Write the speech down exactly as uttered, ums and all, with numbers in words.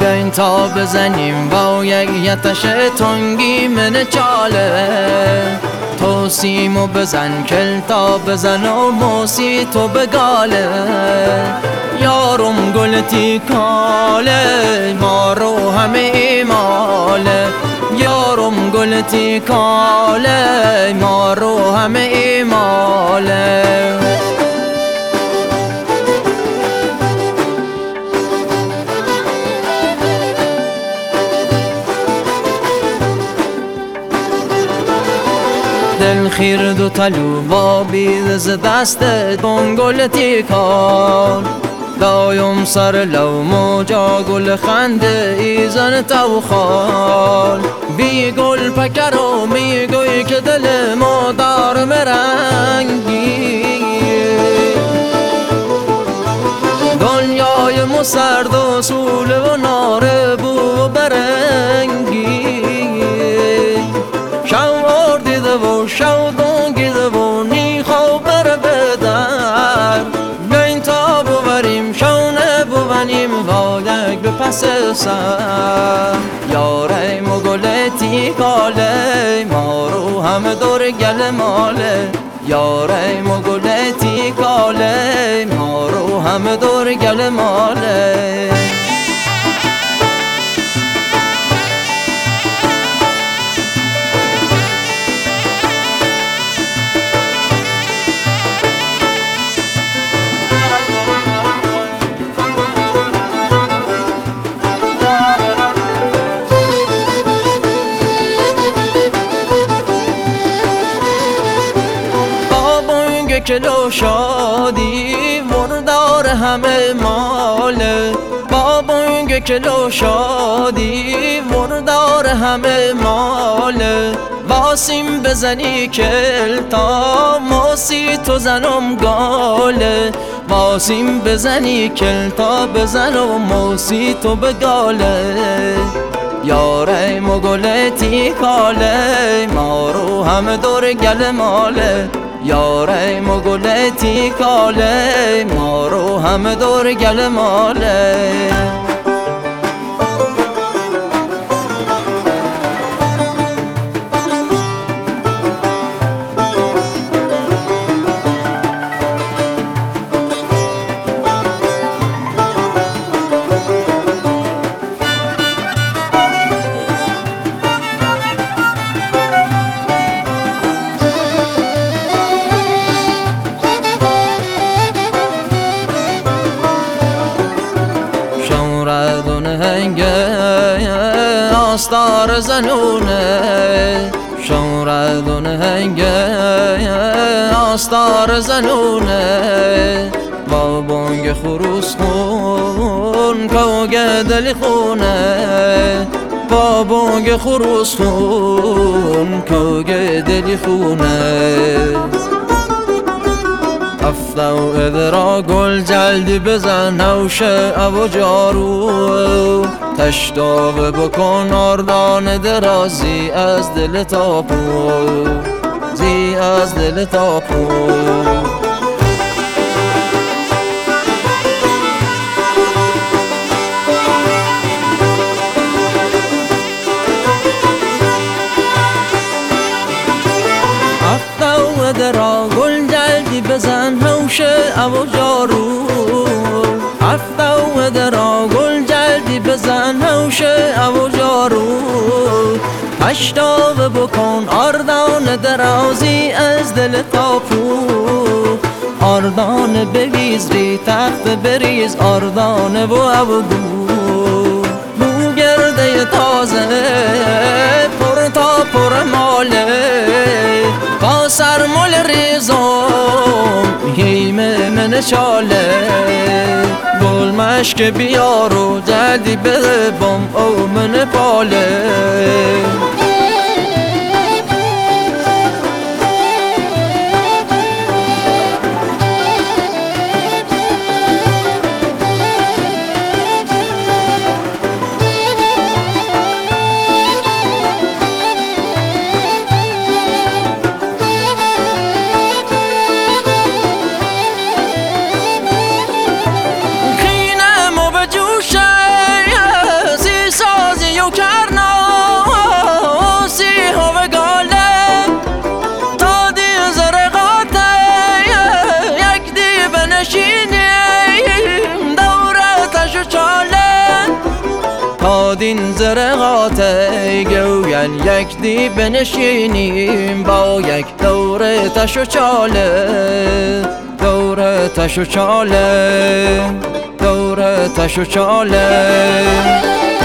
بیاین تا بزنیم با یک یتش تنگی من چاله، تو سیمو بزن کلتا بزن و موسی تو بگاله، یارم گل تیکاله ما رو همه ایماله، یارم گل تیکاله ما رو همه ایماله. دل خیر دو تلو با بیز دست دنگل تیکان، دایم سر لو موجا گل خنده ایزن تو خال، بی گل پکر و میگوی که دل ما دار مرنگی، دنیای ما سرد و سوله و ناره بو و برنگی، شو دیده و شو دنگیده و نیخو بر بدر، بیاین تا ببریم شونه ببنیم وایک به پس سر، یاره مگل تیکاله ما رو همه دور گل ماله، یاره مگل تیکاله ما رو همه دور گل ماله. کلو شادی مردار همه ماله، با بانگ کلو شادی مردار همه ماله، باسیم بزنی کلتا موسی تو زنم گاله، باسیم بزنی کلتا بزنم موسی تو بگاله، یاره مگل تیکاله ما رو همه دور گل ماله، یاره مگل تیکاله ما رو همه دور گل ماله. آستار زنونه شوردون هنگه آستار زنونه، با بانگ خروس خون کوگه دلی خونه، با بانگ خروس خون کوگه دلی خونه، افتو ادرا گل جلدی بزن نوش ابو جارو، تشتاق بکن آردان درازی از دل تا پو، زی از دل تا پو. افتو ادرا گل جلدی بزن نوش ابو جارو، افتو ادرا گل جلدی بزن نوش ابو جارو، اشتاق بکن آردان درازی از دل تا پو، آردان بویزری تخت بریز آردان و ابو بو گرده تازه پر تا پر ماله، با سرمال ریزم هیمه من چاله، گل مشک بیارو جلدی ببم او من پاله. دین زرقات گوین یک دی بنشینیم با یک دور تش و چاله دور تش و چاله دور تش و چاله